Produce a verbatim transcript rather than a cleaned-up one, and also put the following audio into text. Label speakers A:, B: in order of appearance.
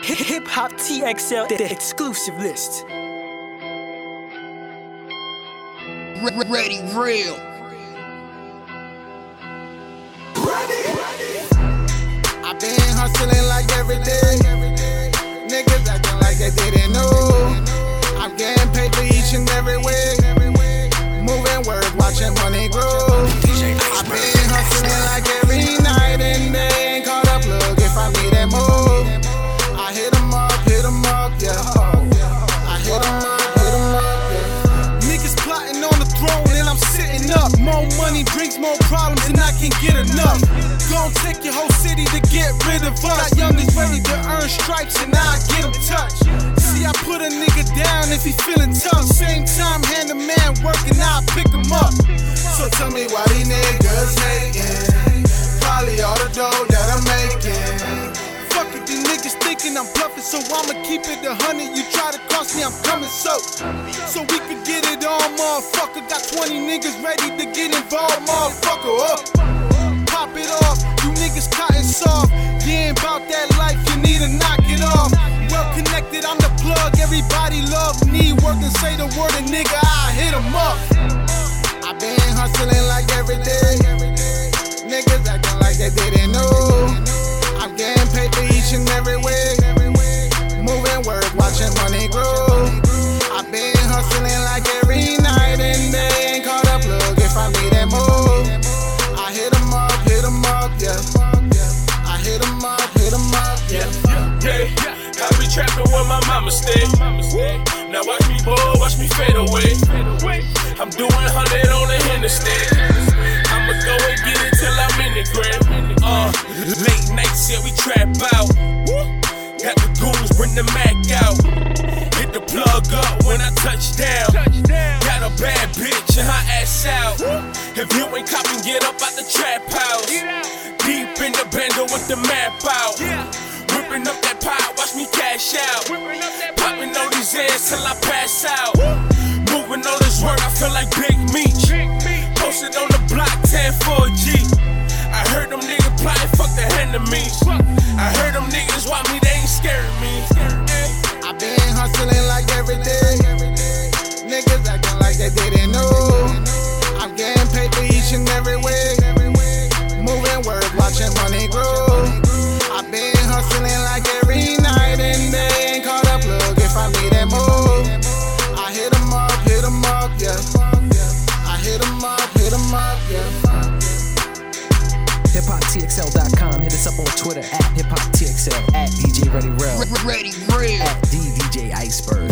A: Hip Hop T X L, the exclusive list.
B: Ready, real. I've been hustling like every day. Niggas acting like they didn't know. I'm getting paid for each and every way. Moving work, watching money grow. I've been hustling like every night and day. Ain't caught up, look if I need that move. I hit 'em up, hit 'em up, yeah. I hit 'em up, hit 'em up, yeah. Niggas plotting on the throne and I'm sitting up. More money brings more problems and I can't get enough. Gon' take your whole city to get rid of us. Got youngins ready to earn stripes and I get them touched. See, I put a nigga down if he feeling tough. Same time, hand a man working, I pick him up. So tell me why these niggas hating. Probably all the dough that I'm making. Fuck it, these niggas thinking I'm bluffing, so I'ma keep it a hundred. You try to cross me, I'm coming so. So we can get it on, motherfucker. Got twenty niggas ready to get involved, motherfucker. Up. Pop it off, you niggas cotton soft. You ain't about that life, you need to knock it off. Well connected, I'm the plug, everybody love me. Work and say the word, a nigga, I hit 'em up. I been hustling like every day. Niggas acting like they didn't know. I'm getting paid for each and every way. Moving work, watching money grow. I been hustling like every night and day. Ain't caught up, look if I need that move. I hit 'em up, hit 'em up, yeah. I hit 'em up, hit 'em up, yeah.
C: Yeah, yeah. I be trapping where my mama stay. Now watch me ball, watch me fade away. I'm doing hundred on the interstate. I'ma go and get it till I'm in the grave. Uh, late nights, yeah, we trap out. Got the goons, bring the Mac out. Hit the plug up when I touch down. Got a bad bitch and her ass out. If you ain't copping, get up out the trap house. Deep in the bando with the map out. Whipping up that pot, watch me cash out. Popping on these ends till I pass out. Moving all this work, I feel like Big Meech. Posted on the block, ten four G. I heard them niggas plotting, fuck the enemies. I heard them niggas want me, they ain't scaring me.
B: I been hustling like every day. Niggas acting like they didn't know. I'm getting paid for each and every way. Moving work, watching money grow. I been hustling like every night and day. Ain't caught up, look if I need that move. I hit 'em up, hit 'em up, yeah. I hit 'em up, hit 'em up, yeah.
A: hip hop T X L dot com. Hit us up on Twitter at Hip Hop T X L, at D J Ready Real,
B: Ready, real.
A: at D D J Iceberg.